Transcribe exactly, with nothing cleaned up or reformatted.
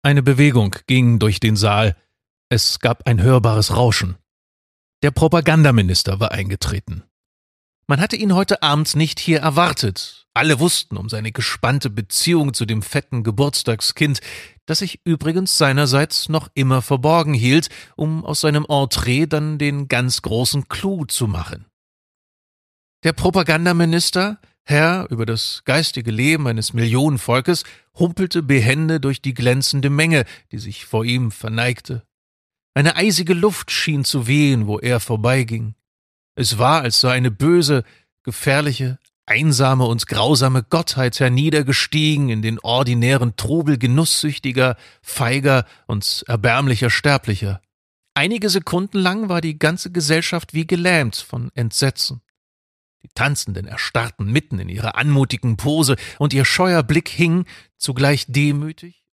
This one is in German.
Eine Bewegung ging durch den Saal. Es gab ein hörbares Rauschen. Der Propagandaminister war eingetreten. Man hatte ihn heute Abend nicht hier erwartet. Alle wussten um seine gespannte Beziehung zu dem fetten Geburtstagskind, das sich übrigens seinerseits noch immer verborgen hielt, um aus seinem Entree dann den ganz großen Clou zu machen. Der Propagandaminister, Herr über das geistige Leben eines Millionenvolkes, humpelte behende durch die glänzende Menge, die sich vor ihm verneigte. Eine eisige Luft schien zu wehen, wo er vorbeiging. Es war, als sei eine böse, gefährliche, einsame und grausame Gottheit herniedergestiegen in den ordinären Trubel genusssüchtiger, feiger und erbärmlicher Sterblicher. Einige Sekunden lang war die ganze Gesellschaft wie gelähmt von Entsetzen. Die Tanzenden erstarrten mitten in ihrer anmutigen Pose, und ihr scheuer Blick hing, zugleich demütig